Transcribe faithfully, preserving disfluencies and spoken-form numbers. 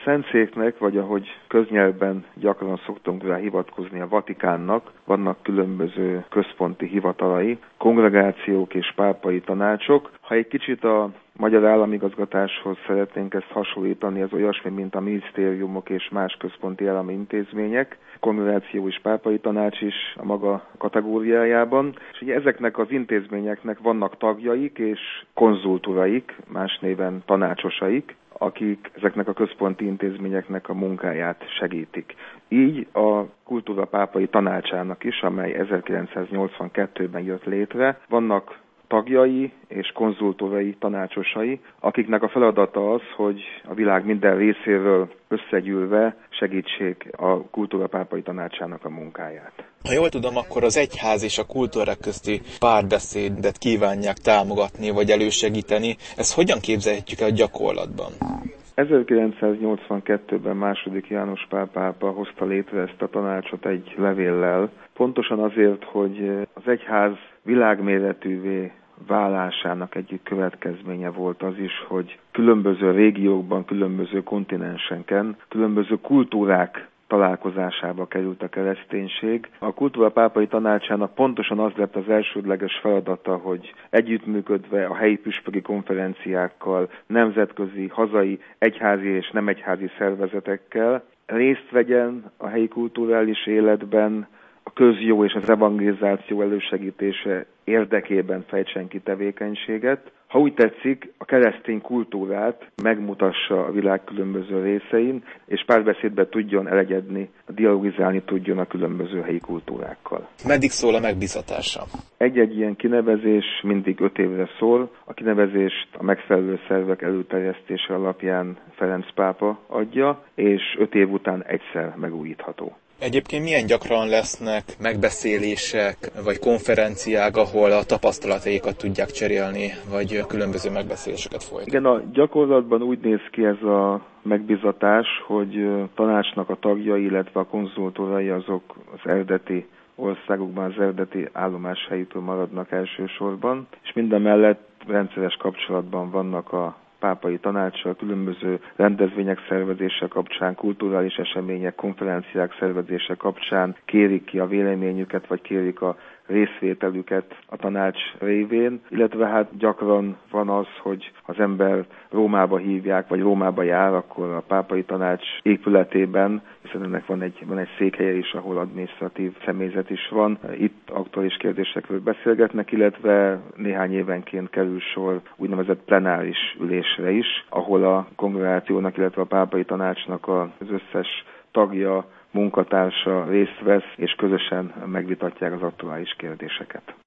Szentszéknek, vagy ahogy köznyelvben gyakran szoktunk rá hivatkozni, a Vatikánnak vannak különböző központi hivatalai, kongregációk és pápai tanácsok. Ha egy kicsit a magyar államigazgatáshoz szeretnénk ezt hasonlítani, ez olyasmi, mint a minisztériumok és más központi állami intézmények, kongregáció és pápai tanács is a maga kategóriájában. És ugye ezeknek az intézményeknek vannak tagjaik és konzulturaik, más néven tanácsosaik, akik ezeknek a központi intézményeknek a munkáját segítik. Így a Kultúra Pápai Tanácsának is, amely ezerkilencszáznyolcvankettőben jött létre, vannak tagjai és konzultórai, tanácsosai, akiknek a feladata az, hogy a világ minden részéről összegyűlve segítsék a Kultúra Pápai Tanácsának a munkáját. Ha jól tudom, akkor az egyház és a kultúrák közti párbeszédet kívánják támogatni vagy elősegíteni. Ezt hogyan képzelhetjük el gyakorlatban? ezerkilencszáznyolcvankettőben második János Pál pápa hozta létre ezt a tanácsot egy levéllel, pontosan azért, hogy az egyház világméretűvé válásának egyik következménye volt az is, hogy különböző régiókban, különböző kontinensenken, különböző kultúrák találkozásába került a kereszténység. A Kultúra Pápai Tanácsának pontosan az lett az elsődleges feladata, hogy együttműködve a helyi püspöki konferenciákkal, nemzetközi, hazai, egyházi és nem egyházi szervezetekkel részt vegyen a helyi kulturális életben, a közjó és az evangelizáció elősegítése érdekében fejtsen ki tevékenységet. Ha úgy tetszik, a keresztény kultúrát megmutassa a világ különböző részein, és párbeszédbe tudjon elegyedni, dialogizálni tudjon a különböző helyi kultúrákkal. Meddig szól a megbízatása? Egy-egy ilyen kinevezés mindig öt évre szól. A kinevezést a megfelelő szervek előterjesztése alapján Ferenc pápa adja, és öt év után egyszer megújítható. Egyébként milyen gyakran lesznek megbeszélések, vagy konferenciák, ahol a tapasztalataikat tudják cserélni, vagy különböző megbeszéléseket folytatni? Igen, a gyakorlatban úgy néz ki ez a megbizatás, hogy tanácsnak a tagjai, illetve a konzultorai azok az eredeti országokban, az eredeti állomáshelyükről maradnak elsősorban, és mindemellett rendszeres kapcsolatban vannak a pápai tanácssal, különböző rendezvények szervezése kapcsán, kulturális események, konferenciák szervezése kapcsán kérik ki a véleményüket, vagy kérik a részvételüket a tanács révén, illetve hát gyakran van az, hogy az ember Rómába hívják, vagy Rómába jár, akkor a pápai tanács épületében, hiszen ennek van egy, van egy székhelye is, ahol adminisztratív személyzet is van. Itt aktuális kérdésekről beszélgetnek, illetve néhány évenként kerül sor úgynevezett plenáris ülésre is, ahol a kongregációnak, illetve a pápai tanácsnak az összes tagja, munkatársa részt vesz, és közösen megvitatják az aktuális kérdéseket.